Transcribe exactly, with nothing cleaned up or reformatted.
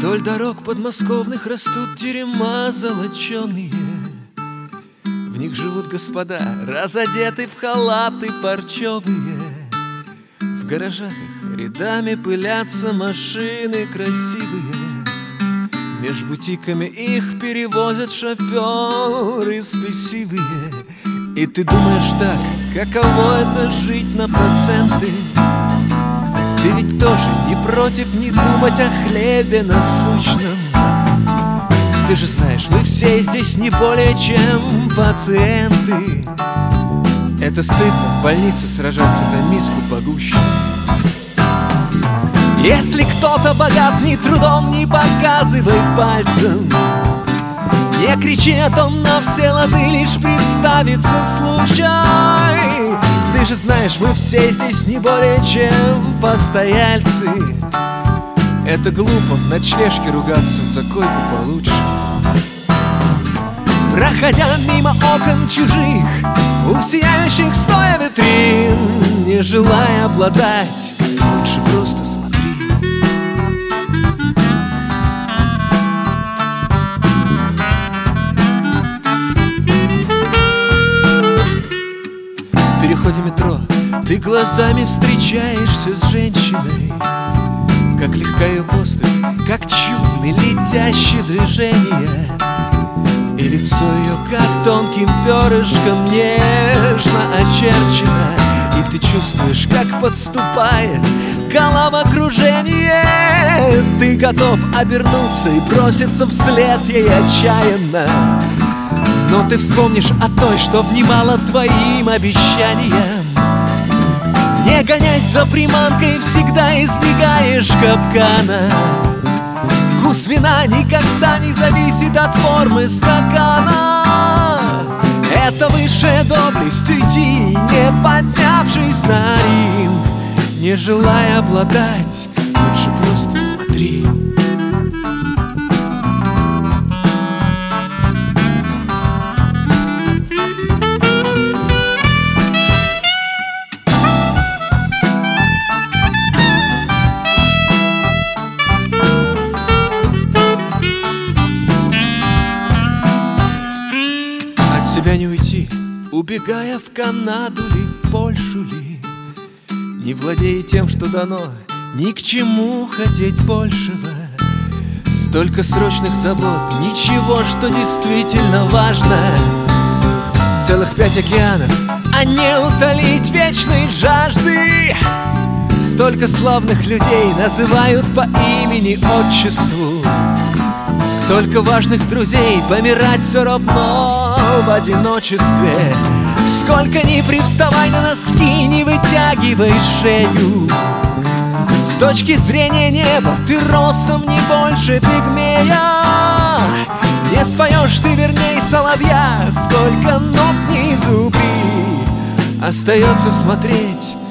Вдоль дорог подмосковных растут терема золоченые. В них живут господа, разодеты в халаты парчевые. В гаражах их рядами пылятся машины красивые. Меж бутиками их перевозят шоферы спесивые. И ты думаешь так, каково это жить на проценты? Ты ведь тоже не против не думать о хлебе насущном. Ты же знаешь, мы все здесь не более чем пациенты. Это стыдно в больнице сражаться за миску погуще. Если кто-то богат, ни трудом не показывай пальцем. Не кричи о том на все лады, лишь представится случай. Ты же знаешь, мы все здесь не более чем постояльцы. Это глупо в ночлежке ругаться за койку получше. Проходя мимо окон чужих, у сияющих стоя витрин, не желая обладать, лучше просто смотри. В переходе метро ты глазами встречаешься с женщиной. Как легка ее поступь, как чудны летящие движения. И лицо ее, как тонким перышком, нежно очерчено. И ты чувствуешь, как подступает головокружение. Ты готов обернуться и броситься вслед ей отчаянно. Но ты вспомнишь о той, что внимала твоим обещаниям. Не гонясь за приманкой, всегда избегаешь капкана. Вкус вина никогда не зависит от формы стакана. Это высшая доблесть — уйти, не поднявшись на ринг. Не желая обладать, лучше просто смотри. Себя не уйти, убегая в Канаду ли, в Польшу ли. Не владея тем, что дано, ни к чему хотеть большего. Столько срочных забот, ничего, что действительно важно. Целых пять океанов, а не утолить вечной жажды. Столько славных людей называют по имени, отчеству. Столько важных друзей, помирать все равно в одиночестве. Сколько ни привставай на носки, не вытягивай шею. С точки зрения неба ты ростом не больше пигмея. Не споешь ты, верней, соловья, сколько ног не зуби. Остается смотреть